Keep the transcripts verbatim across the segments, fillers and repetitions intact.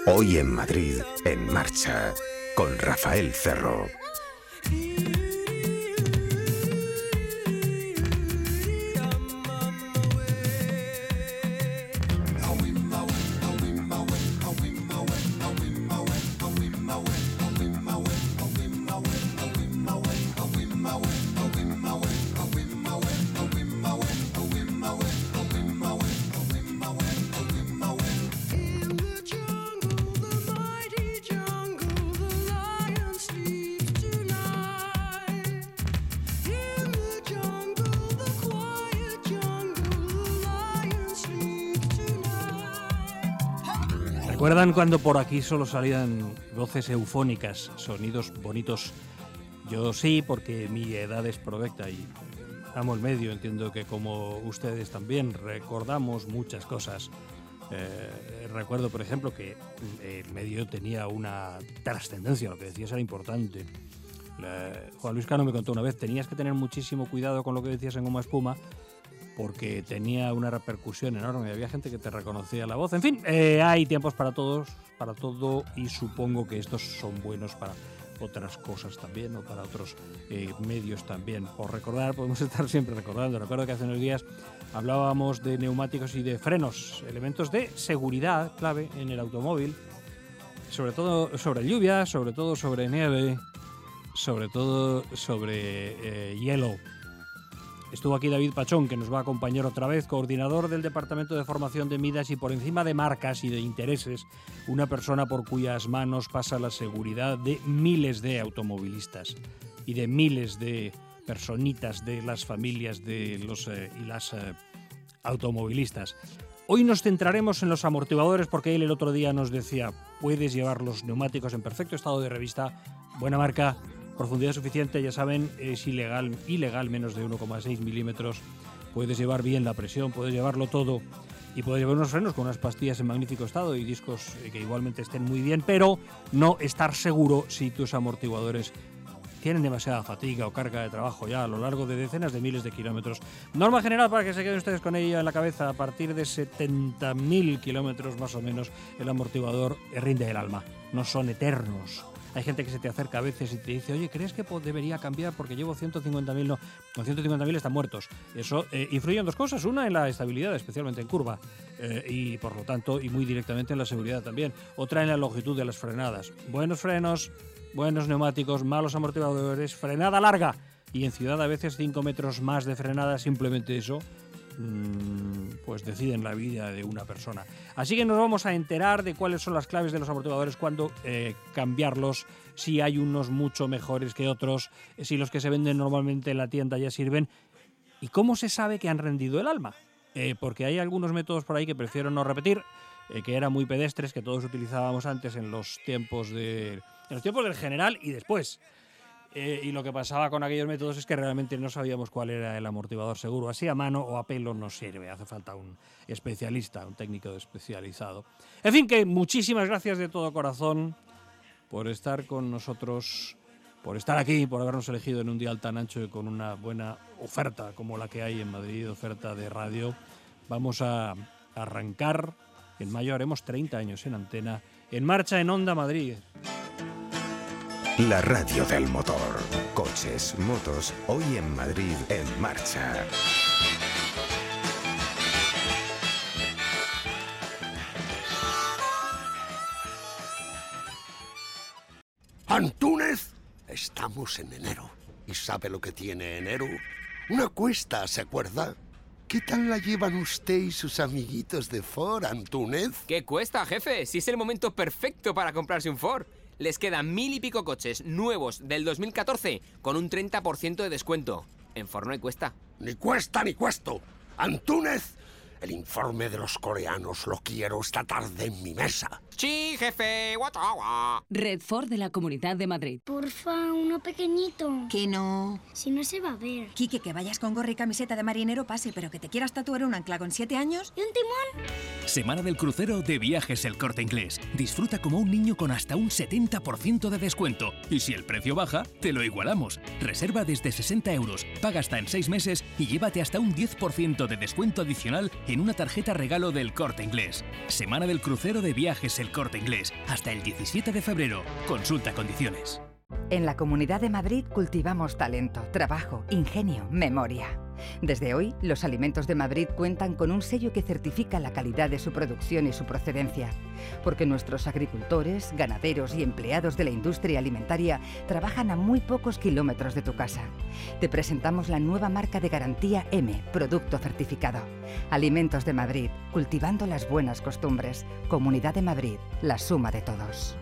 Hoy en Madrid, en marcha, con Rafael Cerro. ¿Recuerdan cuando por aquí solo salían voces eufónicas, sonidos bonitos? Yo sí, porque mi edad es provecta y amo el medio. Entiendo que como ustedes también recordamos muchas cosas. Eh, recuerdo, por ejemplo, que el medio tenía una trascendencia, lo que decías era importante. La, Juan Luis Cano me contó una vez, tenías que tener muchísimo cuidado con lo que decías en Goma Espuma, porque tenía una repercusión enorme, había gente que te reconocía la voz. En fin, eh, hay tiempos para todos, para todo, y supongo que estos son buenos para otras cosas también, o para otros eh, medios también. Por recordar, podemos estar siempre recordando. Recuerdo que hace unos días hablábamos de neumáticos y de frenos, elementos de seguridad clave en el automóvil, sobre todo sobre lluvia, sobre todo sobre nieve, sobre todo sobre eh, hielo. Estuvo aquí David Pachón, que nos va a acompañar otra vez, coordinador del Departamento de Formación de Midas y, por encima de marcas y de intereses, una persona por cuyas manos pasa la seguridad de miles de automovilistas y de miles de personitas de las familias de los eh, y las eh, automovilistas. Hoy nos centraremos en los amortiguadores, porque él el otro día nos decía, puedes llevar los neumáticos en perfecto estado de revista, buena marca, profundidad suficiente, ya saben, es ilegal, ilegal menos de uno coma seis milímetros. Puedes llevar bien la presión, puedes llevarlo todo y puedes llevar unos frenos con unas pastillas en magnífico estado y discos que igualmente estén muy bien, pero no estar seguro si tus amortiguadores tienen demasiada fatiga o carga de trabajo ya a lo largo de decenas de miles de kilómetros. Norma general, para que se queden ustedes con ella en la cabeza, a partir de setenta mil kilómetros más o menos el amortiguador rinde el alma. No son eternos. Hay gente que se te acerca a veces y te dice, oye, ¿crees que debería cambiar porque llevo ciento cincuenta mil? No, con ciento cincuenta mil están muertos. Eso eh, influye en dos cosas. Una, en la estabilidad, especialmente en curva, eh, y por lo tanto, y muy directamente en la seguridad también. Otra, en la longitud de las frenadas. Buenos frenos, buenos neumáticos, malos amortiguadores, frenada larga. Y en ciudad a veces cinco metros más de frenada, simplemente eso, pues deciden la vida de una persona. Así que nos vamos a enterar de cuáles son las claves de los amortiguadores, cuándo eh, cambiarlos, si hay unos mucho mejores que otros, si los que se venden normalmente en la tienda ya sirven, y cómo se sabe que han rendido el alma. Eh, porque hay algunos métodos por ahí que prefiero no repetir, eh, que eran muy pedestres, que todos utilizábamos antes en los tiempos de, en los tiempos del general y después. Eh, y lo que pasaba con aquellos métodos es que realmente no sabíamos cuál era el amortiguador seguro. Así a mano o a pelo no sirve, hace falta un especialista, un técnico especializado. En fin, que muchísimas gracias de todo corazón por estar con nosotros, por estar aquí, por habernos elegido en un dial tan ancho y con una buena oferta como la que hay en Madrid, oferta de radio. Vamos a arrancar, en mayo haremos treinta años en antena, en marcha en Onda Madrid. La radio del motor. Coches, motos, hoy en Madrid, en marcha. Antúnez, estamos en enero. ¿Y sabe lo que tiene enero? Una cuesta, ¿se acuerda? ¿Qué tal la llevan usted y sus amiguitos de Ford, Antúnez? ¿Qué cuesta, jefe? Si es el momento perfecto para comprarse un Ford. Les quedan mil y pico coches nuevos del dos mil catorce con un treinta por ciento de descuento. En Ford no hay cuesta. Ni cuesta ni cuesto. Antúnez, el informe de los coreanos lo quiero esta tarde en mi mesa. Sí, jefe. Guatawa. Red Ford de la Comunidad de Madrid. Porfa, uno pequeñito. Que no. Si no se va a ver. Quique, que vayas con gorra y camiseta de marinero pase, pero que te quieras tatuar un ancla con siete años. ¿Y un timón? Semana del crucero de Viajes El Corte Inglés. Disfruta como un niño con hasta un setenta por ciento de descuento. Y si el precio baja, te lo igualamos. Reserva desde sesenta euros, paga hasta en seis meses y llévate hasta un diez por ciento de descuento adicional en una tarjeta regalo del Corte Inglés. Semana del crucero de Viajes El Corte Inglés. Hasta el diecisiete de febrero. Consulta condiciones. En la Comunidad de Madrid cultivamos talento, trabajo, ingenio, memoria. Desde hoy, los alimentos de Madrid cuentan con un sello que certifica la calidad de su producción y su procedencia, porque nuestros agricultores, ganaderos y empleados de la industria alimentaria trabajan a muy pocos kilómetros de tu casa. Te presentamos la nueva marca de garantía M, producto certificado. Alimentos de Madrid, cultivando las buenas costumbres. Comunidad de Madrid, la suma de todos.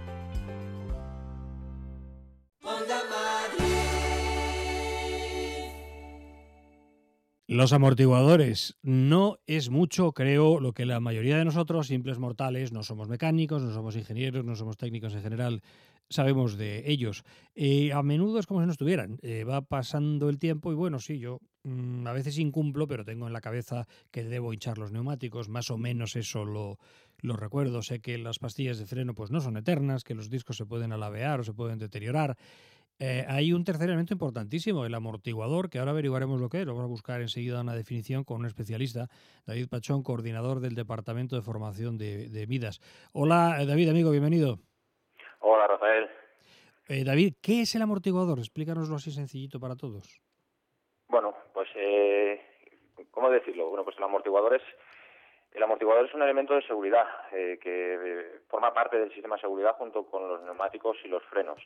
Los amortiguadores no es mucho, creo, lo que la mayoría de nosotros, simples mortales, no somos mecánicos, no somos ingenieros, no somos técnicos en general, sabemos de ellos. Eh, a menudo es como si no estuvieran. Eh, va pasando el tiempo y bueno, sí, yo mmm, a veces incumplo, pero tengo en la cabeza que debo hinchar los neumáticos, más o menos eso lo, lo recuerdo. Sé que las pastillas de freno pues no son eternas, que los discos se pueden alabear o se pueden deteriorar. Eh, hay un tercer elemento importantísimo, el amortiguador, que ahora averiguaremos lo que es. Lo vamos a buscar enseguida una definición con un especialista, David Pachón, coordinador del Departamento de Formación de, de Midas. Hola, David, amigo, bienvenido. Hola, Rafael. Eh, David, ¿qué es el amortiguador? Explícanoslo así sencillito para todos. Bueno, pues, eh, ¿cómo decirlo? Bueno, pues el amortiguador es, el amortiguador es un elemento de seguridad eh, que eh, forma parte del sistema de seguridad junto con los neumáticos y los frenos.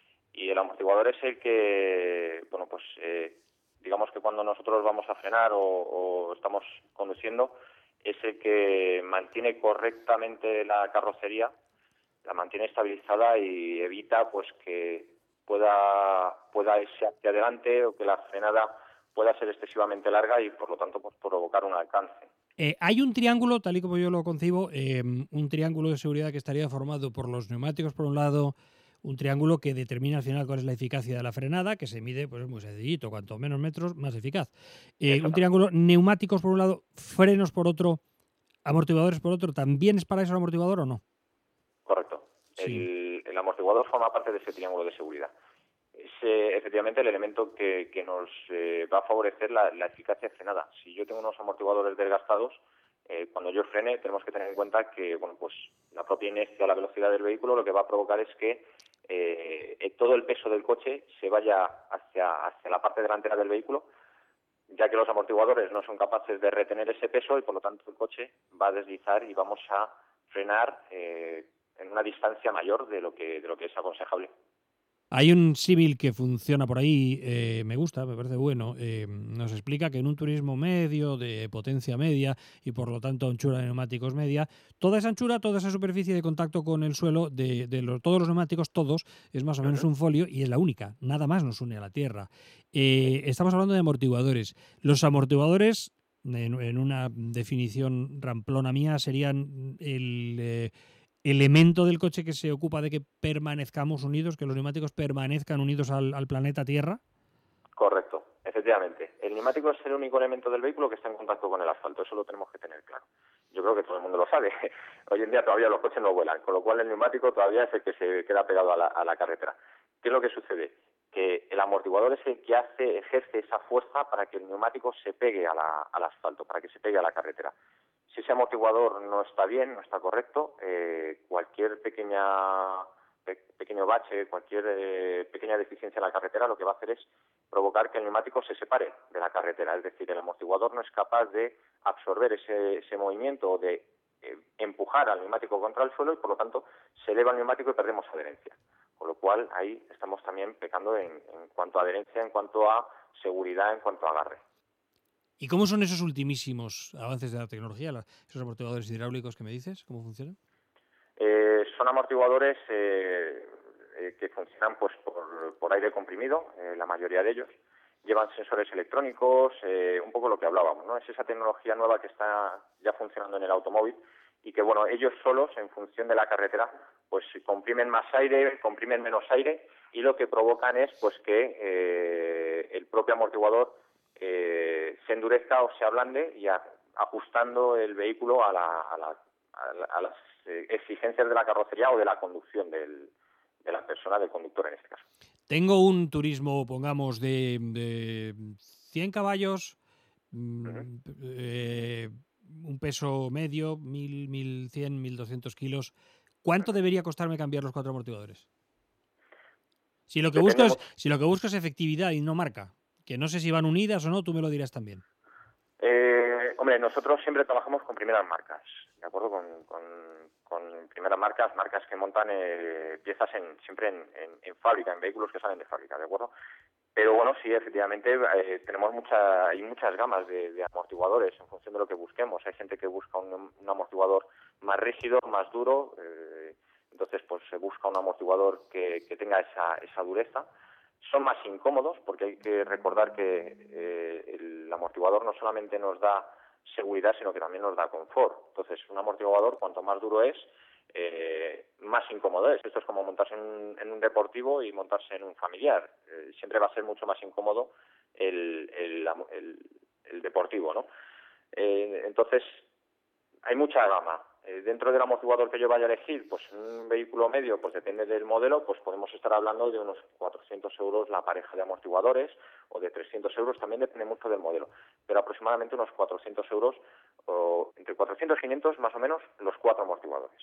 Y el amortiguador es el que, bueno, pues eh, digamos que cuando nosotros vamos a frenar o, o estamos conduciendo, es el que mantiene correctamente la carrocería, la mantiene estabilizada y evita pues que pueda, pueda irse hacia adelante o que la frenada pueda ser excesivamente larga y por lo tanto pues provocar un alcance. Eh, hay un triángulo, tal y como yo lo concibo, eh, un triángulo de seguridad que estaría formado por los neumáticos por un lado, un triángulo que determina al final cuál es la eficacia de la frenada, que se mide, pues es muy sencillito, cuanto menos metros, más eficaz. Eh, un triángulo, neumáticos por un lado, frenos por otro, amortiguadores por otro. ¿También es para eso el amortiguador o no? Correcto. Sí. El, el amortiguador forma parte de ese triángulo de seguridad. Es eh, efectivamente el elemento que, que nos eh, va a favorecer la, la eficacia de frenada. Si yo tengo unos amortiguadores desgastados, Eh, cuando yo frene tenemos que tener en cuenta que bueno pues la propia inercia o la velocidad del vehículo lo que va a provocar es que eh, todo el peso del coche se vaya hacia, hacia la parte delantera del vehículo, ya que los amortiguadores no son capaces de retener ese peso y por lo tanto el coche va a deslizar y vamos a frenar eh, en una distancia mayor de lo que, de lo que es aconsejable. Hay un símil que funciona por ahí, eh, me gusta, me parece bueno. Eh, nos explica que en un turismo medio, de potencia media y por lo tanto anchura de neumáticos media, toda esa anchura, toda esa superficie de contacto con el suelo de, de los, todos los neumáticos, todos, es más o menos un folio y es la única. Nada más nos une a la tierra. Eh, estamos hablando de amortiguadores. Los amortiguadores, en, en una definición ramplona mía, serían el... Eh, elemento del coche que se ocupa de que permanezcamos unidos, que los neumáticos permanezcan unidos al, al planeta Tierra. Correcto, efectivamente. El neumático es el único elemento del vehículo que está en contacto con el asfalto, eso lo tenemos que tener claro. Yo creo que todo el mundo lo sabe. Hoy en día todavía los coches no vuelan, con lo cual el neumático todavía es el que se queda pegado a la, a la carretera. ¿Qué es lo que sucede? Que el amortiguador es el que hace, ejerce esa fuerza para que el neumático se pegue a la, al asfalto, para que se pegue a la carretera. Si ese amortiguador no está bien, no está correcto, eh, cualquier pequeña pe, pequeño bache, cualquier eh, pequeña deficiencia en la carretera lo que va a hacer es provocar que el neumático se separe de la carretera. Es decir, el amortiguador no es capaz de absorber ese, ese movimiento o de eh, empujar al neumático contra el suelo y por lo tanto se eleva el neumático y perdemos adherencia. Con lo cual ahí estamos también pecando en, en cuanto a adherencia, en cuanto a seguridad, en cuanto a agarre. ¿Y cómo son esos ultimísimos avances de la tecnología, esos amortiguadores hidráulicos que me dices? ¿Cómo funcionan? Eh, son amortiguadores eh, eh, que funcionan pues por, por aire comprimido, eh, la mayoría de ellos. Llevan sensores electrónicos, eh, un poco lo que hablábamos, ¿no? Es esa tecnología nueva que está ya funcionando en el automóvil y que, bueno, ellos solos, en función de la carretera, pues comprimen más aire, comprimen menos aire y lo que provocan es pues que eh, el propio amortiguador Eh, se endurezca o se ablande y a, ajustando el vehículo a, la, a, la, a, la, a las exigencias de la carrocería o de la conducción del, de la persona, del conductor en este caso. Tengo un turismo, pongamos, de, de cien caballos, uh-huh. eh, un peso medio, mil, mil cien, mil doscientos kilos. ¿Cuánto uh-huh. debería costarme cambiar los cuatro amortiguadores? Si lo que busco es, si lo que busco es efectividad y no marca, que no sé si van unidas o no, tú me lo dirás también. Eh, hombre, nosotros siempre trabajamos con primeras marcas, ¿de acuerdo? Con, con, con primeras marcas, marcas que montan eh, piezas en, siempre en, en, en fábrica, en vehículos que salen de fábrica, ¿de acuerdo? Pero bueno, sí, efectivamente, eh, tenemos mucha, hay muchas gamas de, de amortiguadores en función de lo que busquemos. Hay gente que busca un, un amortiguador más rígido, más duro, eh, entonces pues se busca un amortiguador que, que tenga esa, esa dureza. Son más incómodos porque hay que recordar que eh, el amortiguador no solamente nos da seguridad, sino que también nos da confort. Entonces, un amortiguador, cuanto más duro es, eh, más incómodo es. Esto es como montarse en un, en un deportivo y montarse en un familiar. Eh, siempre va a ser mucho más incómodo el, el, el, el deportivo, ¿no? Eh, entonces, hay mucha gama. Eh, dentro del amortiguador que yo vaya a elegir, pues un vehículo medio, pues depende del modelo, pues podemos estar hablando de unos cuatrocientos euros la pareja de amortiguadores o de trescientos euros, también depende mucho del modelo, pero aproximadamente unos cuatrocientos euros, o entre cuatrocientos y quinientos más o menos, los cuatro amortiguadores.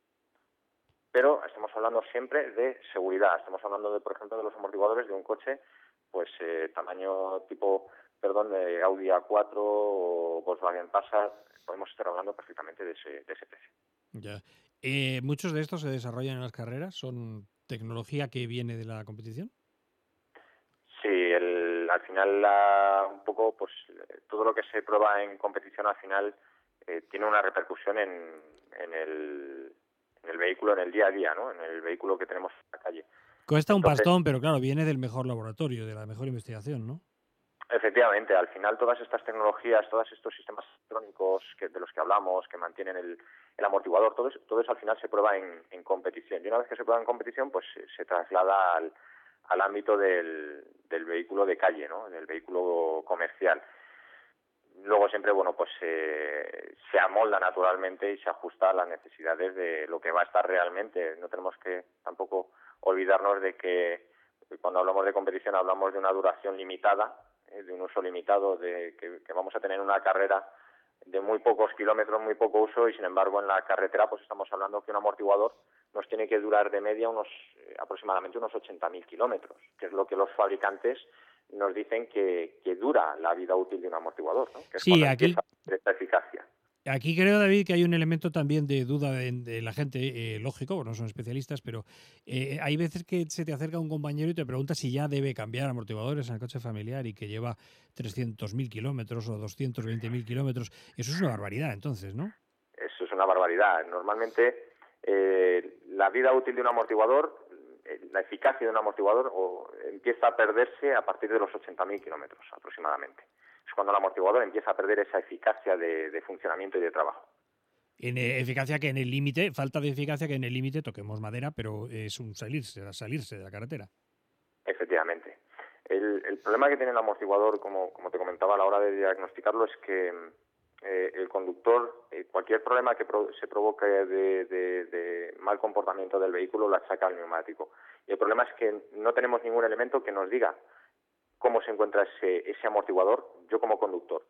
Pero estamos hablando siempre de seguridad, estamos hablando, de, por ejemplo, de los amortiguadores de un coche, pues eh, tamaño tipo, perdón, de Audi A cuatro o Volkswagen Passat. Podemos estar hablando perfectamente de ese, de ese precio. Ya. Eh, ¿Muchos de estos se desarrollan en las carreras? ¿Son tecnología que viene de la competición? Sí, el, al final la, un poco, pues todo lo que se prueba en competición al final eh, tiene una repercusión en, en, el, en el vehículo, en el día a día, ¿no? En el vehículo que tenemos en la calle. Cuesta un Entonces, pastón, pero claro, viene del mejor laboratorio, de la mejor investigación, ¿no? Efectivamente, al final todas estas tecnologías, todos estos sistemas electrónicos que, de los que hablamos, que mantienen el, el amortiguador, todo eso, todo eso al final se prueba en, en competición. Y una vez que se prueba en competición, pues se, se traslada al, al ámbito del, del vehículo de calle, ¿no? Del vehículo comercial. Luego siempre, bueno, pues eh, se amolda naturalmente y se ajusta a las necesidades de lo que va a estar realmente. No tenemos que tampoco olvidarnos de que cuando hablamos de competición hablamos de una duración limitada, de un uso limitado, de que, que vamos a tener una carrera de muy pocos kilómetros, muy poco uso, y sin embargo en la carretera pues estamos hablando que un amortiguador nos tiene que durar de media unos eh, aproximadamente unos ochenta mil kilómetros, que es lo que los fabricantes nos dicen que, que dura la vida útil de un amortiguador, ¿no? Que es sí, cuando aquí... empieza esta eficacia. Aquí creo, David, que hay un elemento también de duda de, de la gente, eh, lógico, bueno, no son especialistas, pero eh, hay veces que se te acerca un compañero y te pregunta si ya debe cambiar amortiguadores en el coche familiar y que lleva trescientos mil kilómetros o doscientos veinte mil kilómetros. Eso es una barbaridad, entonces, ¿no? Eso es una barbaridad. Normalmente eh, la vida útil de un amortiguador, eh, la eficacia de un amortiguador o, empieza a perderse a partir de los ochenta mil kilómetros aproximadamente. Es cuando el amortiguador empieza a perder esa eficacia de, de funcionamiento y de trabajo. En eh, eficacia que en el límite, falta de eficacia que en el límite toquemos madera, pero es un salirse, salirse de la carretera. Efectivamente. El, el problema que tiene el amortiguador, como, como te comentaba a la hora de diagnosticarlo, es que eh, el conductor, eh, cualquier problema que pro, se provoque de, de, de mal comportamiento del vehículo lo achaca al neumático. Y el problema es que no tenemos ningún elemento que nos diga cómo se encuentra ese, ese amortiguador, yo como conductor.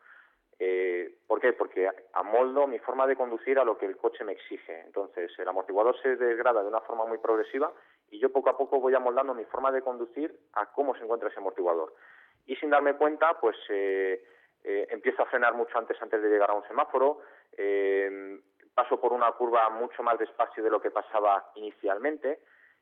Eh, ¿Por qué? Porque amoldo mi forma de conducir a lo que el coche me exige. Entonces, el amortiguador se degrada de una forma muy progresiva y yo poco a poco voy amoldando mi forma de conducir a cómo se encuentra ese amortiguador. Y sin darme cuenta, pues eh, eh, empiezo a frenar mucho antes, antes de llegar a un semáforo, eh, paso por una curva mucho más despacio de lo que pasaba inicialmente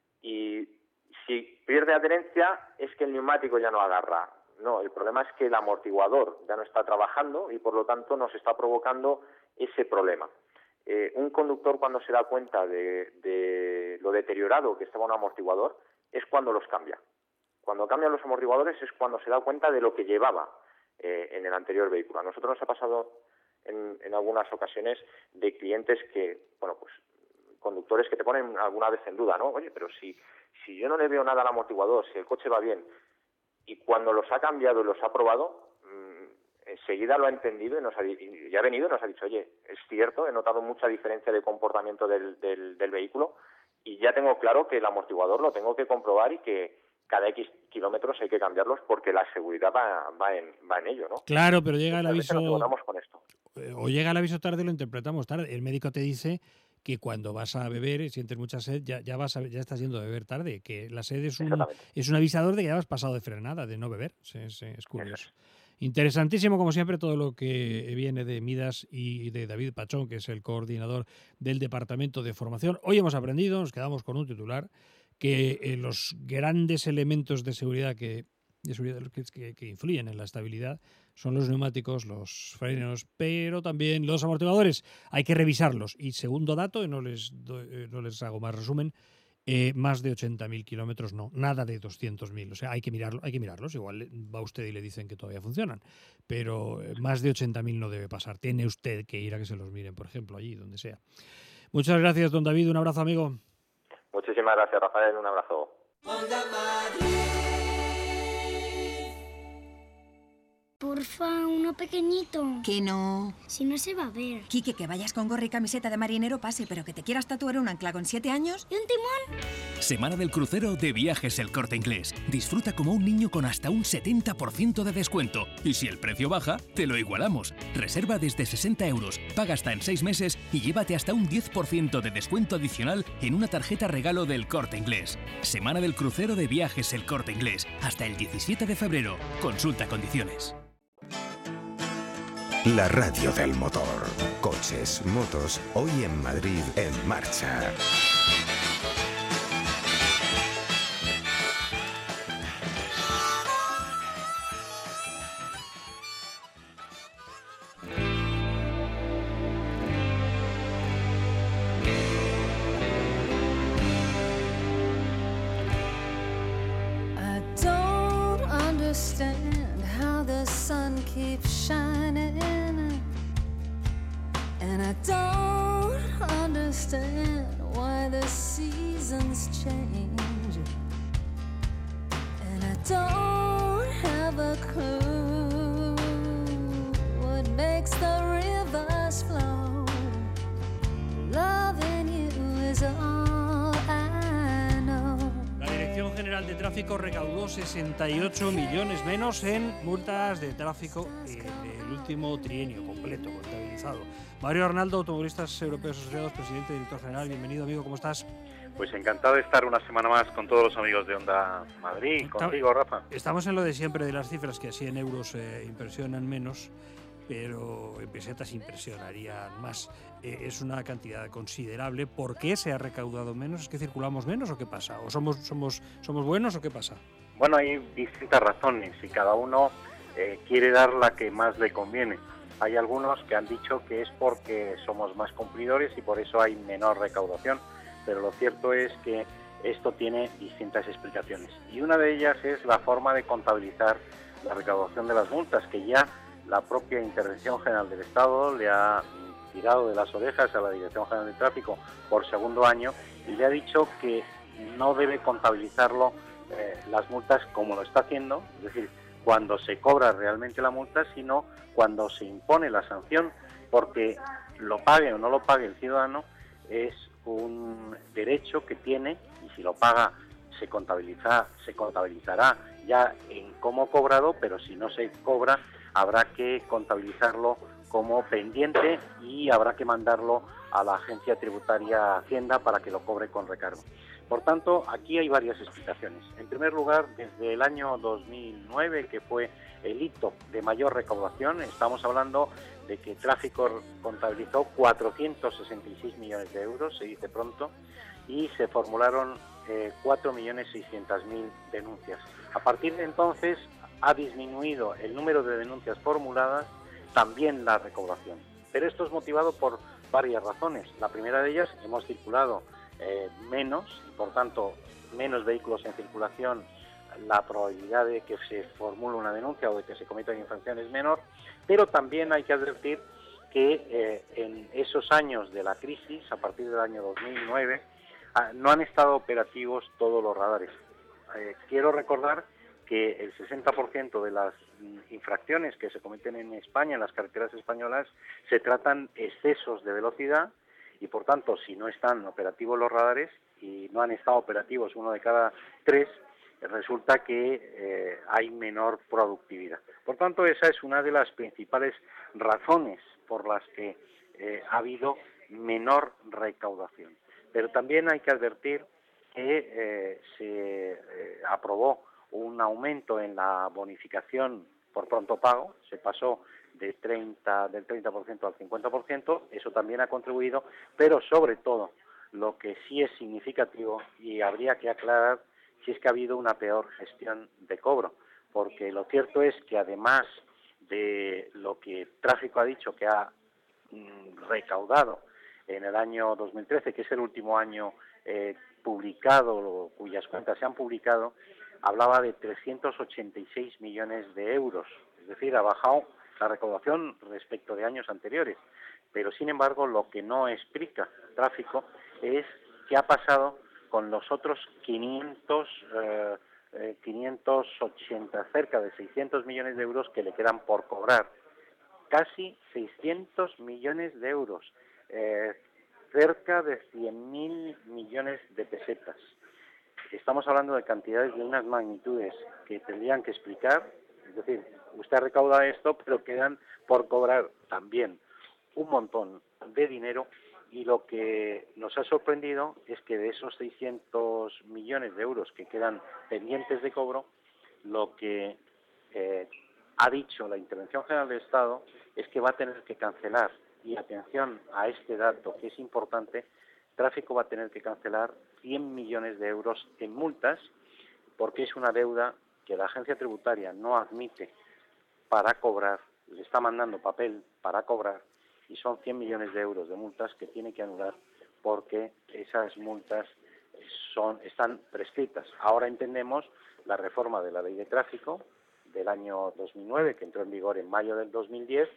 y si pierde adherencia es que el neumático ya no agarra. No, el problema es que el amortiguador ya no está trabajando y por lo tanto nos está provocando ese problema. Eh, un conductor cuando se da cuenta de, de lo deteriorado que estaba un amortiguador es cuando los cambia. Cuando cambian los amortiguadores es cuando se da cuenta de lo que llevaba eh, en el anterior vehículo. A nosotros nos ha pasado en, en algunas ocasiones de clientes que, bueno, pues conductores que te ponen alguna vez en duda, ¿no? Oye, pero si, si yo no le veo nada al amortiguador, si el coche va bien, y cuando los ha cambiado y los ha probado, enseguida lo ha entendido y, nos ha, y ha venido y nos ha dicho, oye, es cierto, he notado mucha diferencia de comportamiento del, del, del vehículo y ya tengo claro que el amortiguador lo tengo que comprobar y que cada X kilómetros hay que cambiarlos porque la seguridad va, va, en, va en ello, ¿no? Claro, pero llega el aviso... Nos encontramos con esto. O llega el aviso tarde, lo interpretamos tarde. El médico te dice que cuando vas a beber y sientes mucha sed, ya, ya vas a, ya estás yendo a beber tarde, que la sed es un, es un avisador de que ya has pasado de frenada, de no beber. Sí, sí, es curioso. Interesantísimo, como siempre, todo lo que viene de Midas y de David Pachón, que es el coordinador del Departamento de Formación. Hoy hemos aprendido, nos quedamos con un titular, que eh, los grandes elementos de seguridad que, de seguridad que, que, que influyen en la estabilidad son los neumáticos, los frenos, pero también los amortiguadores. Hay que revisarlos. Y segundo dato, y no les, do, eh, no les hago más resumen, eh, más de ochenta mil kilómetros no, nada de doscientos mil. O sea, hay que mirarlo, hay que mirarlos. Igual va usted y le dicen que todavía funcionan, pero eh, más de ochenta mil no debe pasar. Tiene usted que ir a que se los miren, por ejemplo, allí, donde sea. Muchas gracias, don David. Un abrazo, amigo. Muchísimas gracias, Rafael. Un abrazo. Porfa, uno pequeñito. Que no. Si no se va a ver. Quique, que vayas con gorra y camiseta de marinero pase, pero que te quieras tatuar un ancla con siete años. ¿Y un timón? Semana del crucero de Viajes El Corte Inglés. Disfruta como un niño con hasta un setenta por ciento de descuento. Y si el precio baja, te lo igualamos. Reserva desde sesenta euros, paga hasta en seis meses y llévate hasta un diez por ciento de descuento adicional en una tarjeta regalo del Corte Inglés. Semana del crucero de Viajes El Corte Inglés. Hasta el diecisiete de febrero. Consulta condiciones. La radio del motor. Coches, motos, hoy en Madrid, en marcha. I don't understand how the sun keeps shining. And I don't understand why the seasons change. And I don't have a clue what makes the rivers flow. Loving you is all I know. La Dirección General de Tráfico recaudó sesenta y ocho millones menos en multas de tráfico en el último trienio completo, contabilizado. Mario Arnaldo, Automovilistas Europeos Asociados, presidente y director general. Bienvenido, amigo, ¿cómo estás? Pues encantado de estar una semana más con todos los amigos de Onda Madrid, Está, contigo, Rafa. Estamos en lo de siempre de las cifras, que así en euros eh, impresionan menos, pero en pesetas impresionarían más. Eh, es una cantidad considerable. ¿Por qué se ha recaudado menos? ¿Es que circulamos menos o qué pasa? ¿O somos, somos, somos buenos o qué pasa? Bueno, hay distintas razones y cada uno eh, quiere dar la que más le conviene. Hay algunos que han dicho que es porque somos más cumplidores y por eso hay menor recaudación, pero lo cierto es que esto tiene distintas explicaciones. Y una de ellas es la forma de contabilizar la recaudación de las multas, que ya la propia Intervención General del Estado le ha tirado de las orejas a la Dirección General de Tráfico por segundo año y le ha dicho que no debe contabilizarlo eh, las multas como lo está haciendo, es decir, cuando se cobra realmente la multa, sino cuando se impone la sanción, porque lo pague o no lo pague el ciudadano es un derecho que tiene y si lo paga se contabiliza, se contabilizará ya en cómo cobrado, pero si no se cobra habrá que contabilizarlo como pendiente y habrá que mandarlo a la Agencia Tributaria Hacienda para que lo cobre con recargo. Por tanto, aquí hay varias explicaciones. En primer lugar, desde el año dos mil nueve, que fue el hito de mayor recaudación, estamos hablando de que Tráfico contabilizó cuatrocientos sesenta y seis millones de euros, se dice pronto, y se formularon eh, cuatro millones seiscientas mil denuncias. A partir de entonces ha disminuido el número de denuncias formuladas, también la recaudación. Pero esto es motivado por varias razones. La primera de ellas, hemos circulado eh, menos, y por tanto menos vehículos en circulación, la probabilidad de que se formule una denuncia o de que se cometan infracciones es menor, pero también hay que advertir que eh, en esos años de la crisis, a partir del año dos mil nueve, ah, no han estado operativos todos los radares. Eh, quiero recordar que el sesenta por ciento de las infracciones que se cometen en España, en las carreteras españolas, se tratan excesos de velocidad y, por tanto, si no están operativos los radares y no han estado operativos uno de cada tres, resulta que eh, hay menor productividad. Por tanto, esa es una de las principales razones por las que eh, ha habido menor recaudación. Pero también hay que advertir que eh, se eh, aprobó un aumento en la bonificación por pronto pago, se pasó de treinta, del treinta por ciento al cincuenta por ciento, eso también ha contribuido, pero sobre todo lo que sí es significativo y habría que aclarar si es que ha habido una peor gestión de cobro, porque lo cierto es que además de lo que Tráfico ha dicho que ha mm, recaudado en el año dos mil trece, que es el último año eh, publicado, cuyas cuentas se han publicado, hablaba de trescientos ochenta y seis millones de euros, es decir, ha bajado la recaudación respecto de años anteriores, pero sin embargo lo que no explica Tráfico es qué ha pasado con los otros quinientos, eh, eh, quinientos ochenta, cerca de seiscientos millones de euros que le quedan por cobrar, casi seiscientos millones de euros, eh, cerca de cien mil millones de pesetas. Estamos hablando de cantidades de unas magnitudes que tendrían que explicar, es decir, usted recauda esto, pero quedan por cobrar también un montón de dinero, y lo que nos ha sorprendido es que de esos seiscientos millones de euros que quedan pendientes de cobro, lo que eh, ha dicho la Intervención General del Estado es que va a tener que cancelar, y atención a este dato que es importante, Tráfico va a tener que cancelar cien millones de euros en multas, porque es una deuda que la agencia tributaria no admite para cobrar, le está mandando papel para cobrar, y son cien millones de euros de multas que tiene que anular porque esas multas son están prescritas. Ahora entendemos la reforma de la Ley de Tráfico del año dos mil nueve, que entró en vigor en mayo del dos mil diez,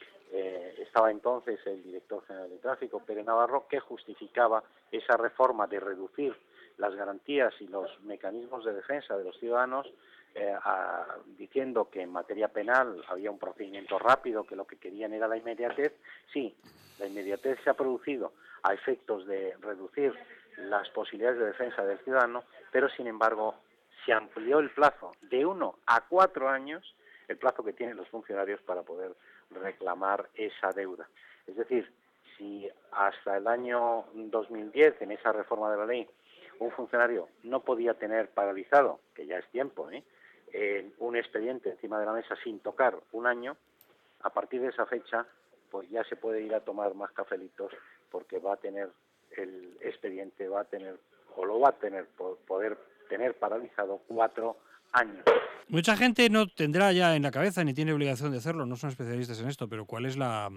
eh, estaba entonces el director general de Tráfico, Pere Navarro, que justificaba esa reforma de reducir las garantías y los mecanismos de defensa de los ciudadanos, eh, a, diciendo que en materia penal había un procedimiento rápido, que lo que querían era la inmediatez. Sí, la inmediatez se ha producido a efectos de reducir las posibilidades de defensa del ciudadano, pero sin embargo se amplió el plazo de uno a cuatro años, el plazo que tienen los funcionarios para poder reclamar esa deuda. Es decir, si hasta el año dos mil diez, en esa reforma de la ley, un funcionario no podía tener paralizado, que ya es tiempo, ¿eh? Eh, un expediente encima de la mesa sin tocar un año, a partir de esa fecha, pues ya se puede ir a tomar más cafelitos, porque va a tener el expediente, va a tener, o lo va a tener, por poder tener paralizado cuatro años. Mucha gente no tendrá ya en la cabeza, ni tiene obligación de hacerlo, no son especialistas en esto, pero ¿cuál es la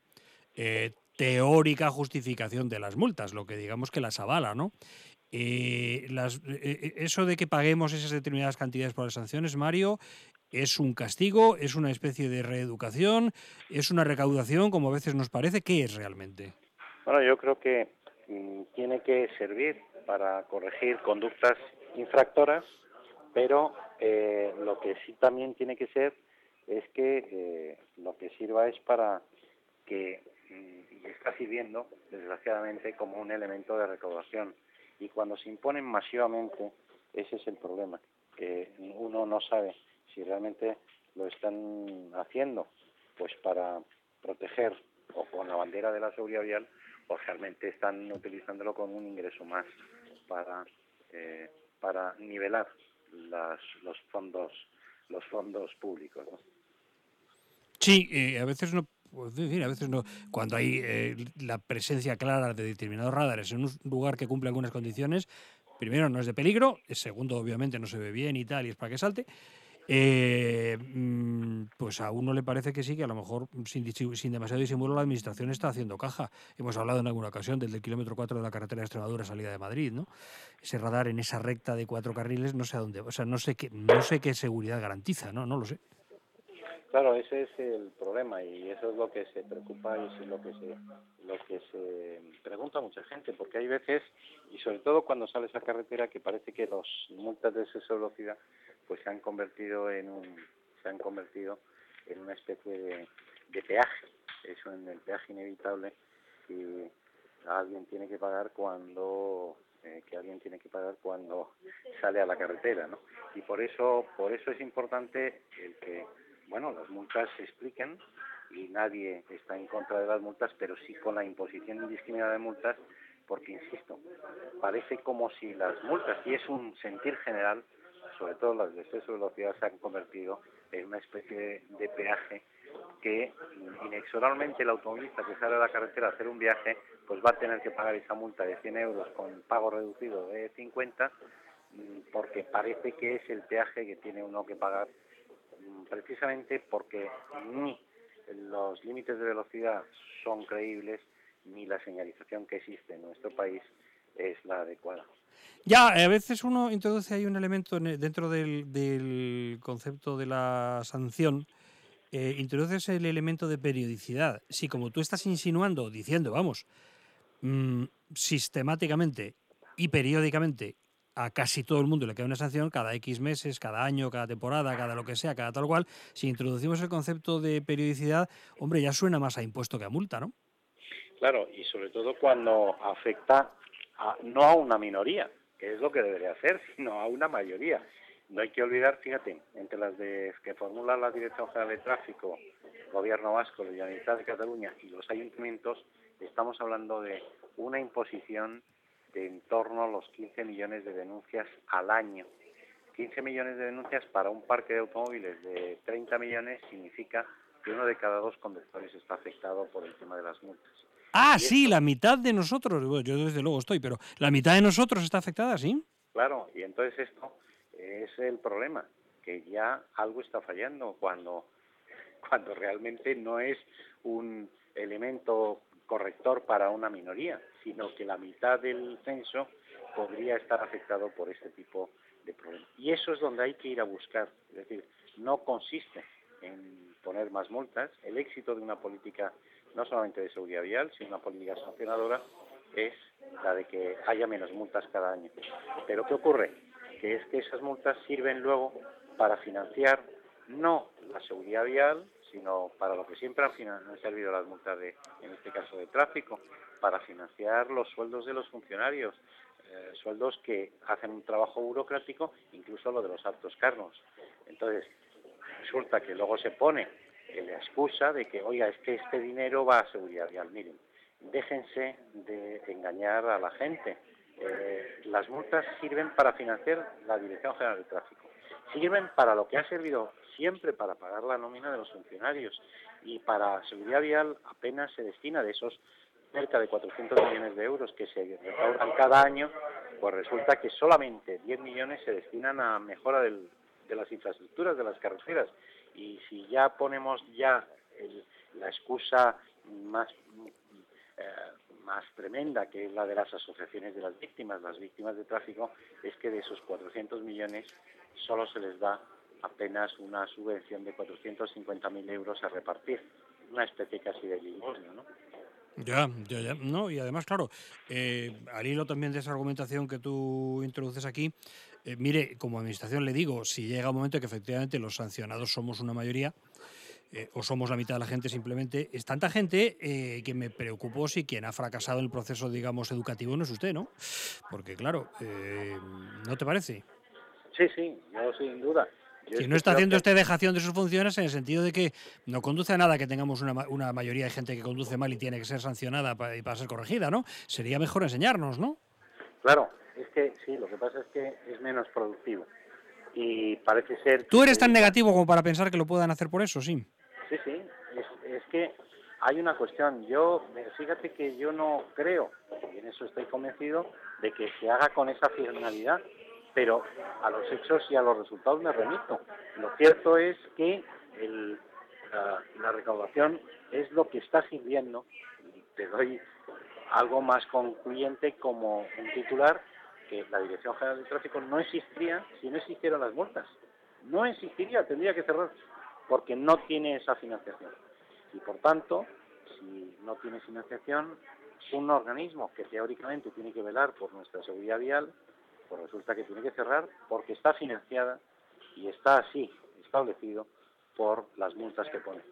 eh, teórica justificación de las multas? Lo que digamos que las avala, ¿no? Eh, las, eh, eso de que paguemos esas determinadas cantidades por las sanciones, Mario, ¿es un castigo? ¿Es una especie de reeducación? ¿Es una recaudación, como a veces nos parece? ¿Qué es realmente? Bueno, yo creo que mm, tiene que servir para corregir conductas infractoras, pero eh, lo que sí también tiene que ser es que eh, lo que sirva es para que, mm, y está sirviendo, desgraciadamente, como un elemento de recaudación. Y cuando se imponen masivamente, ese es el problema, que uno no sabe si realmente lo están haciendo pues para proteger o con la bandera de la seguridad vial, o realmente están utilizándolo como un ingreso más para eh, para nivelar las, los fondos los fondos públicos, ¿no? Sí, eh, a veces no. Pues, en fin, a veces no. Cuando hay eh, la presencia clara de determinados radares en un lugar que cumple algunas condiciones, primero no es de peligro, segundo obviamente no se ve bien y tal, y es para que salte, eh, pues a uno le parece que sí, que a lo mejor sin, sin demasiado disimulo la administración está haciendo caja. Hemos hablado en alguna ocasión del, del kilómetro cuatro de la carretera de Extremadura, salida de Madrid, ¿no? Ese radar en esa recta de cuatro carriles, no sé a dónde, o sea, no sé qué, no sé qué seguridad garantiza, ¿no? No lo sé. Claro, ese es el problema y eso es lo que se preocupa y es lo que se lo que se pregunta a mucha gente, porque hay veces, y sobre todo cuando sale esa carretera, que parece que las multas de exceso de velocidad pues se han convertido en un se han convertido en una especie de, de peaje, eso en el peaje inevitable que alguien tiene que pagar cuando eh, que alguien tiene que pagar cuando sale a la carretera, ¿no? Y por eso por eso es importante el que, bueno, las multas se expliquen, y nadie está en contra de las multas, pero sí con la imposición indiscriminada de multas, porque, insisto, parece como si las multas, y es un sentir general, sobre todo las de exceso de velocidad, se han convertido en una especie de, de peaje que inexorablemente el automovilista que sale a la carretera a hacer un viaje, pues va a tener que pagar esa multa de cien euros con pago reducido de cincuenta, porque parece que es el peaje que tiene uno que pagar, precisamente porque ni los límites de velocidad son creíbles, ni la señalización que existe en nuestro país es la adecuada. Ya, a veces uno introduce ahí un elemento dentro del, del concepto de la sanción, eh, introduces el elemento de periodicidad. Si como tú estás insinuando, diciendo, vamos, mmm, sistemáticamente y periódicamente a casi todo el mundo le cae una sanción cada X meses, cada año, cada temporada, cada lo que sea, cada tal cual, si introducimos el concepto de periodicidad, hombre, ya suena más a impuesto que a multa, ¿no? Claro, y sobre todo cuando afecta a, no a una minoría, que es lo que debería hacer, sino a una mayoría. No hay que olvidar, fíjate, entre las de, que formulan la Dirección General de Tráfico, Gobierno Vasco, la Generalitat de Cataluña y los ayuntamientos, estamos hablando de una imposición de en torno a los quince millones de denuncias al año. quince millones de denuncias para un parque de automóviles de treinta millones significa que uno de cada dos conductores está afectado por el tema de las multas. Ah, sí, esto... la mitad de nosotros, bueno, yo desde luego estoy, pero la mitad de nosotros está afectada, ¿sí? Claro, y entonces esto es el problema, que ya algo está fallando cuando, cuando realmente no es un elemento corrector para una minoría, sino que la mitad del censo podría estar afectado por este tipo de problemas. Y eso es donde hay que ir a buscar, es decir, no consiste en poner más multas. El éxito de una política no solamente de seguridad vial, sino una política sancionadora, es la de que haya menos multas cada año. Pero ¿qué ocurre? Que es que esas multas sirven luego para financiar no la seguridad vial, sino para lo que siempre han, han servido las multas, de, en este caso de tráfico, para financiar los sueldos de los funcionarios, eh, sueldos que hacen un trabajo burocrático, incluso lo de los altos cargos. Entonces, resulta que luego se pone la excusa de que, oiga, es que este dinero va a seguridad vial. Miren, déjense de engañar a la gente. Eh, las multas sirven para financiar la Dirección General de Tráfico. Sirven para lo que ha servido siempre, para pagar la nómina de los funcionarios. Y para seguridad vial apenas se destina de esos cerca de cuatrocientos millones de euros que se recaudan cada año, pues resulta que solamente diez millones se destinan a mejora del, de las infraestructuras, de las carreteras. Y si ya ponemos ya el, la excusa más, eh, más tremenda, que es la de las asociaciones de las víctimas, las víctimas de tráfico, es que de esos cuatrocientos millones solo se les da apenas una subvención de cuatrocientos cincuenta mil euros a repartir, una especie casi de limosna, ¿no? Ya, ya, ya. No, y además, claro, eh, al hilo también de esa argumentación que tú introduces aquí, eh, mire, como administración le digo, si llega un momento que efectivamente los sancionados somos una mayoría, eh, o somos la mitad de la gente simplemente, es tanta gente eh, que me preocupo si quien ha fracasado en el proceso, digamos, educativo no es usted, ¿no? Porque, claro, eh, ¿no te parece? Sí, sí, yo sin duda. Yo Si no está haciendo esta dejación de sus funciones en el sentido de que no conduce a nada que tengamos una, una mayoría de gente que conduce mal y tiene que ser sancionada para, para ser corregida, ¿no? Sería mejor enseñarnos, ¿no? Claro, es que sí, lo que pasa es que es menos productivo y parece ser... ¿Tú eres tan negativo como para pensar que lo puedan hacer por eso, sí? Sí, sí, es, es que hay una cuestión. Yo, fíjate que yo no creo, y en eso estoy convencido, de que se haga con esa finalidad, pero a los hechos y a los resultados me remito. Lo cierto es que el, la, la recaudación es lo que está sirviendo, y te doy algo más concluyente como un titular, que la Dirección General de Tráfico no existiría si no existieran las multas. No existiría, tendría que cerrar, porque no tiene esa financiación. Y por tanto, si no tiene financiación, un organismo que teóricamente tiene que velar por nuestra seguridad vial, pues resulta que tiene que cerrar porque está financiada y está así establecido por las multas que pone.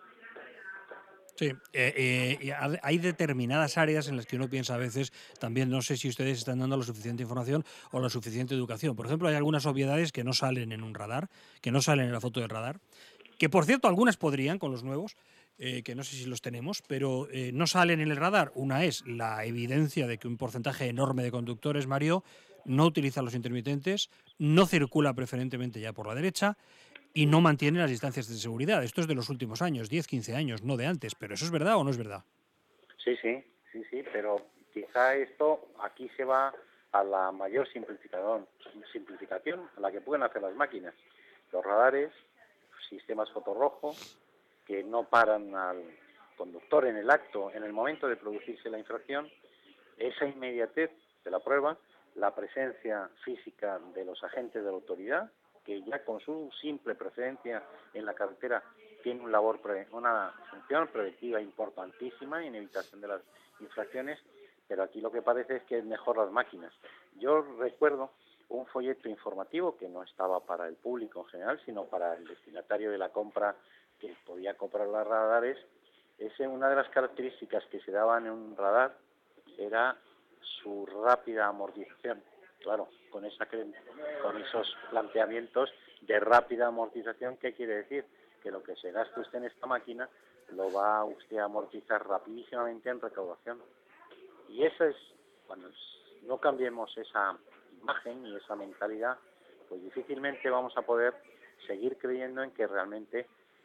Sí, eh, eh, hay determinadas áreas en las que uno piensa a veces, también no sé si ustedes están dando la suficiente información o la suficiente educación. Por ejemplo, hay algunas obviedades que no salen en un radar, que no salen en la foto del radar, que por cierto algunas podrían con los nuevos, eh, que no sé si los tenemos, pero eh, no salen en el radar. Una es la evidencia de que un porcentaje enorme de conductores, Mario, no utiliza los intermitentes, no circula preferentemente ya por la derecha, y no mantiene las distancias de seguridad. Esto es de los últimos años, diez, quince años, no de antes. ¿Pero eso es verdad o no es verdad? Sí, sí, sí, sí, pero quizá esto aquí se va a la mayor simplificación, simplificación a la que pueden hacer las máquinas. Los radares, sistemas fotorrojo, que no paran al conductor en el acto, en el momento de producirse la infracción, esa inmediatez de la prueba, la presencia física de los agentes de la autoridad, que ya con su simple presencia en la carretera tiene un labor pre, una función preventiva importantísima en evitación de las infracciones, pero aquí lo que parece es que es mejor las máquinas. Yo recuerdo un folleto informativo que no estaba para el público en general, sino para el destinatario de la compra que podía comprar los radares. Es una de las características que se daban en un radar era su rápida amortización. Claro, con esa con esos planteamientos de rápida amortización, ¿qué quiere decir? Que lo que se gaste usted en esta máquina lo va usted a amortizar rapidísimamente en recaudación. Y eso es, cuando no cambiemos esa imagen y esa mentalidad, pues difícilmente vamos a poder seguir creyendo en que realmente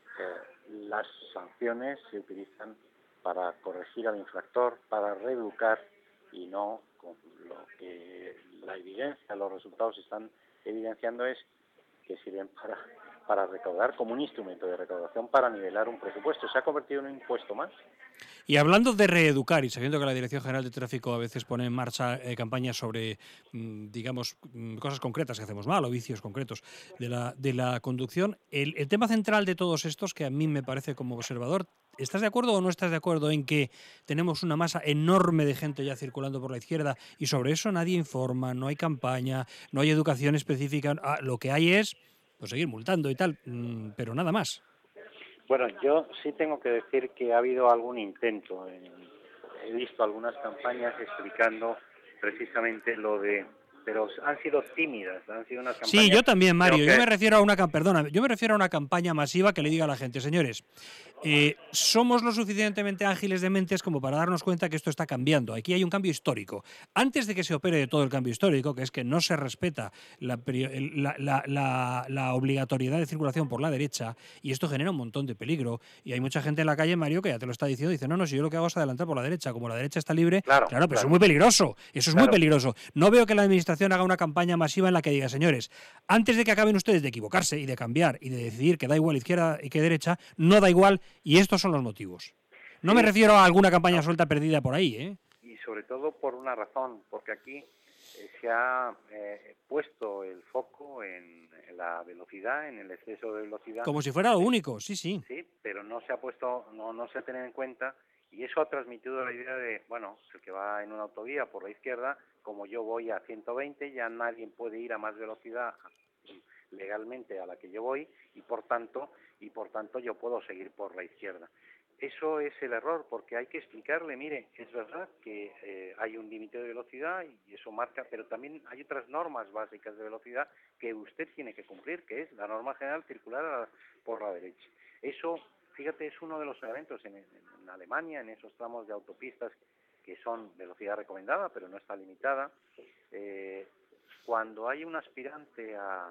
eh, las sanciones se utilizan para corregir al infractor, para reeducar y no con lo que la evidencia, los resultados están evidenciando es que sirven para, para recaudar como un instrumento de recaudación para nivelar un presupuesto. Se ha convertido en un impuesto más. Y hablando de reeducar, y sabiendo que la Dirección General de Tráfico a veces pone en marcha eh, campañas sobre, mmm, digamos, mmm, cosas concretas que hacemos mal o vicios concretos de la, de la conducción, el, el tema central de todos estos, que a mí me parece como observador, ¿estás de acuerdo o no estás de acuerdo en que tenemos una masa enorme de gente ya circulando por la izquierda y sobre eso nadie informa, no hay campaña, no hay educación específica? Ah, lo que hay es pues, seguir multando y tal, mmm, pero nada más. Bueno, yo sí tengo que decir que ha habido algún intento. He visto algunas campañas explicando precisamente lo de... pero han sido tímidas, han sido unas campañas... Sí, yo también, Mario. que... Yo me refiero a una perdona, yo me refiero a una campaña masiva que le diga a la gente, señores, eh, somos lo suficientemente ágiles de mentes como para darnos cuenta que esto está cambiando. Aquí hay un cambio histórico. Antes de que se opere de todo el cambio histórico, que es que no se respeta la, la, la, la, la obligatoriedad de circulación por la derecha, y esto genera un montón de peligro. Y hay mucha gente en la calle, Mario, que ya te lo está diciendo, dice, no, no, si yo lo que hago es adelantar por la derecha, como la derecha está libre, claro, claro pero claro. Eso es muy peligroso. Eso es claro. muy peligroso. No veo que la administración haga una campaña masiva en la que diga, señores, antes de que acaben ustedes de equivocarse y de cambiar y de decidir que da igual izquierda y que derecha, no da igual, y estos son los motivos. No sí. me refiero a alguna campaña no. suelta perdida por ahí, ¿eh? Y sobre todo por una razón, porque aquí eh, se ha eh, puesto el foco en, en la velocidad, en el exceso de velocidad. Como si fuera lo único, sí, sí. Sí, pero no se ha puesto, no, no se ha tenido en cuenta, y eso ha transmitido la idea de, bueno, el que va en una autovía por la izquierda, como yo voy a ciento veinte, ya nadie puede ir a más velocidad legalmente a la que yo voy y por tanto y por tanto yo puedo seguir por la izquierda. Eso es el error, porque hay que explicarle, mire, es verdad que eh, hay un límite de velocidad y eso marca, pero también hay otras normas básicas de velocidad que usted tiene que cumplir, que es la norma general circular a la, por la derecha. Eso, fíjate, es uno de los elementos en, en, en Alemania, en esos tramos de autopistas que son velocidad recomendada, pero no está limitada. Eh, cuando hay un aspirante a,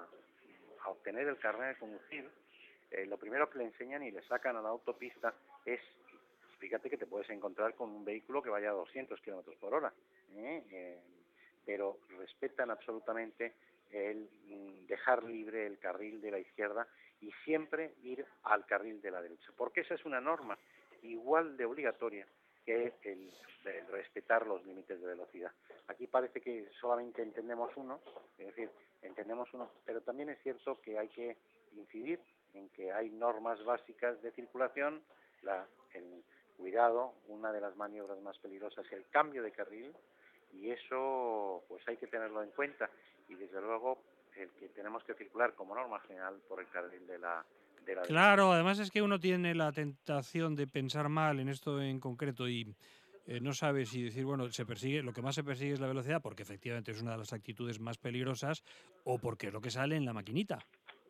a obtener el carnet de conducir, eh, lo primero que le enseñan y le sacan a la autopista es, fíjate que te puedes encontrar con un vehículo que vaya a doscientos kilómetros por hora, ¿eh? Eh, pero respetan absolutamente el mm, dejar libre el carril de la izquierda y siempre ir al carril de la derecha, porque esa es una norma igual de obligatoria que el, el respetar los límites de velocidad. Aquí parece que solamente entendemos uno, es decir, entendemos uno, pero también es cierto que hay que incidir en que hay normas básicas de circulación, la, el cuidado, una de las maniobras más peligrosas es el cambio de carril, y eso pues hay que tenerlo en cuenta, y desde luego el que tenemos que circular como norma general por el carril de la de la... Claro, además es que uno tiene la tentación de pensar mal en esto en concreto y eh, no sabe si decir, bueno, se persigue, lo que más se persigue es la velocidad, porque efectivamente es una de las actitudes más peligrosas, o porque es lo que sale en la maquinita.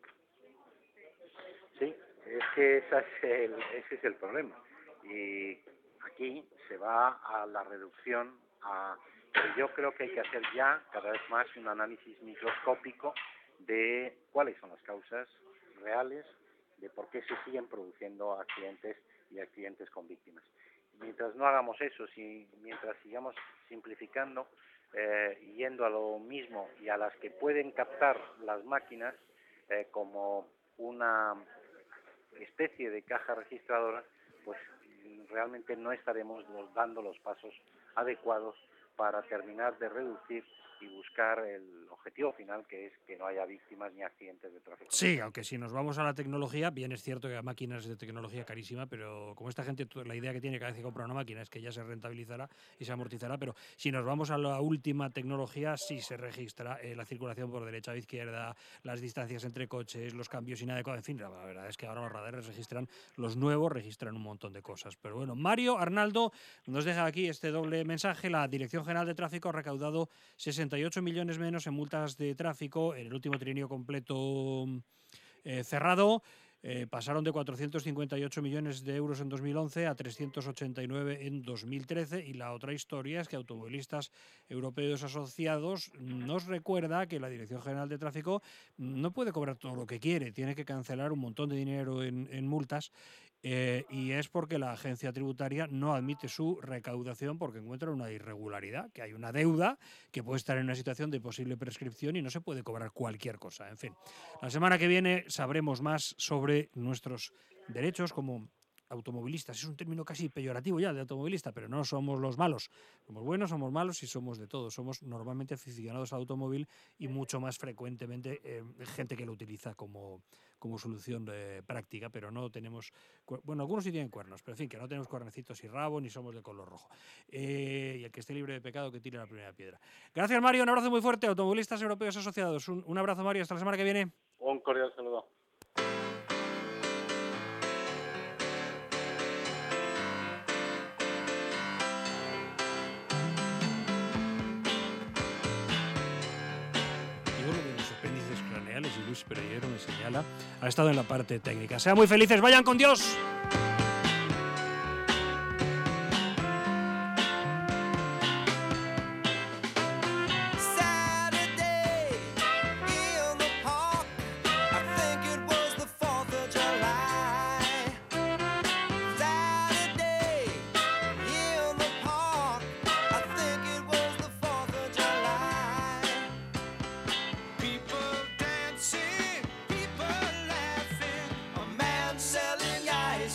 Sí, es que ese es el, ese es el problema. Y aquí se va a la reducción, a, pero yo creo que hay que hacer ya cada vez más un análisis microscópico de cuáles son las causas reales de por qué se siguen produciendo accidentes y accidentes con víctimas. Mientras no hagamos eso, si, mientras sigamos simplificando, eh, yendo a lo mismo y a las que pueden captar las máquinas eh, como una especie de caja registradora, pues realmente no estaremos dando los pasos adecuados para terminar de reducir y buscar el objetivo final, que es que no haya víctimas ni accidentes de tráfico. Sí, aunque si nos vamos a la tecnología, bien es cierto que hay máquinas de tecnología carísima, pero como esta gente, la idea que tiene cada vez que compra una máquina es que ya se rentabilizará y se amortizará, pero si nos vamos a la última tecnología, sí se registra eh, la circulación por derecha o izquierda, las distancias entre coches, los cambios inadecuados, en fin, la verdad es que ahora los radares registran, los nuevos registran un montón de cosas. Pero bueno, Mario Arnaldo nos deja aquí este doble mensaje. La Dirección General de Tráfico ha recaudado sesenta y ocho millones menos en multas de tráfico en el último trienio completo eh, cerrado. Eh, pasaron de cuatrocientos cincuenta y ocho millones de euros en dos mil once a trescientos ochenta y nueve en dos mil trece, y la otra historia es que Automovilistas Europeos Asociados nos recuerda que la Dirección General de Tráfico no puede cobrar todo lo que quiere, tiene que cancelar un montón de dinero en, en multas, eh, y es porque la agencia tributaria no admite su recaudación porque encuentra una irregularidad, que hay una deuda que puede estar en una situación de posible prescripción y no se puede cobrar cualquier cosa. En fin, la semana que viene sabremos más sobre nuestros derechos como automovilistas. Es un término casi peyorativo ya de automovilista, pero no somos los malos. Somos buenos, somos malos y somos de todo. Somos normalmente aficionados al automóvil y mucho más frecuentemente eh, gente que lo utiliza como, como solución eh, práctica, pero no tenemos... Bueno, algunos sí tienen cuernos, pero en fin, que no tenemos cuernecitos y rabo ni somos de color rojo. Eh, y el que esté libre de pecado que tire la primera piedra. Gracias, Mario. Un abrazo muy fuerte. Automovilistas Europeos Asociados. Un, un abrazo, Mario. Hasta la semana que viene. Un cordial saludo. Y Luis Pereyero me señala, ha estado en la parte técnica. Sean muy felices, vayan con Dios. Selling ice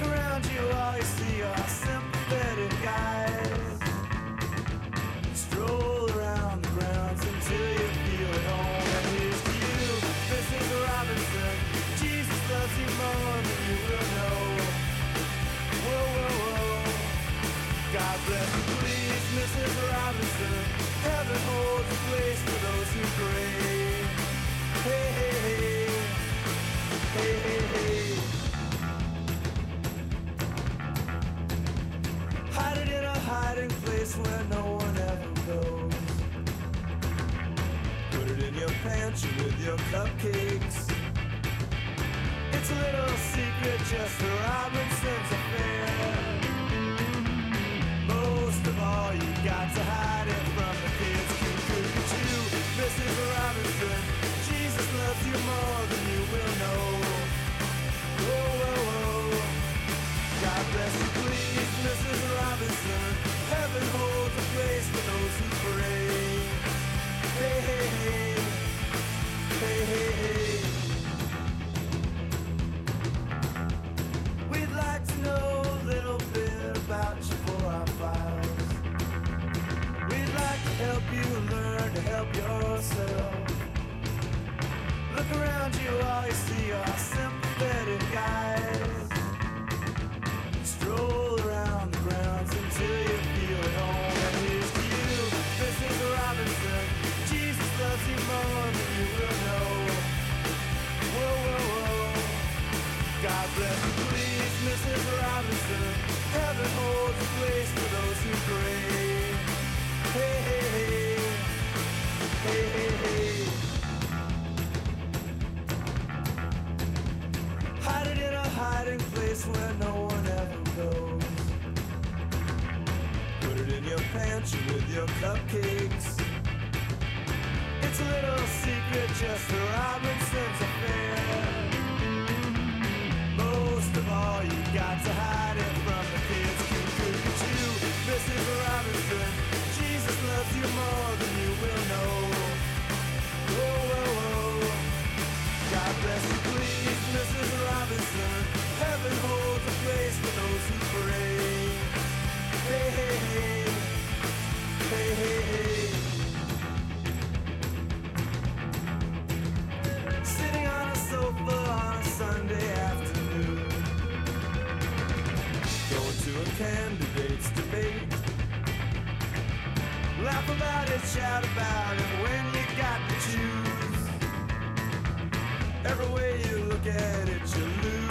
around you, all you see are sympathetic eyes. Stroll around the grounds until you feel at home. And here's to you, Missus Robinson. Jesus loves you more than you will know. Whoa, whoa, whoa. God bless you, please, Missus Robinson. Heaven holds a place for those who pray. Hey, hey, hey. Hey, hey, hey. Hide it in a hiding place where no one ever goes. Put it in your pantry with your cupcakes. It's a little secret just for Robinson's affair. Most of all, you got to hide it from the kids. Cuckoo-cuckoo, Missus Robinson. Jesus loves you more than you will know. Whoa, whoa, whoa. God bless you, please, Missus Robinson. Heaven holds a place for those who pray. Hey, hey, hey. Hey, hey, hey. We'd like to know a little bit about you for our files. We'd like to help you learn to help yourself. Look around you, all you see are sympathetic eyes. Stroll around the grounds until you feel at home. And here's to you, Missus Robinson. Jesus loves you more than you will know. Whoa, whoa, whoa. God bless you, please, Missus Robinson. Heaven holds a place for those who pray. Hey, hey, hey. Hey, hey, hey. Hide it in a hiding place where no one ever goes. Put it in your pantry with your cupcakes. It's a little secret just for Robinson's affair. Most of all, you got to hide it from the kids. Cuckoo-cuckoo, Missus Robinson. Jesus loves you more than you will know. Whoa, whoa, whoa. God bless you, please, Missus Robinson. Heaven holds a place for those who pray. Hey, hey, hey. Hey, hey, hey. Sitting on a sofa on a Sunday afternoon. Going to a candidate's debate. Laugh about it, shout about it when you got to choose. Every way you look at it, you lose.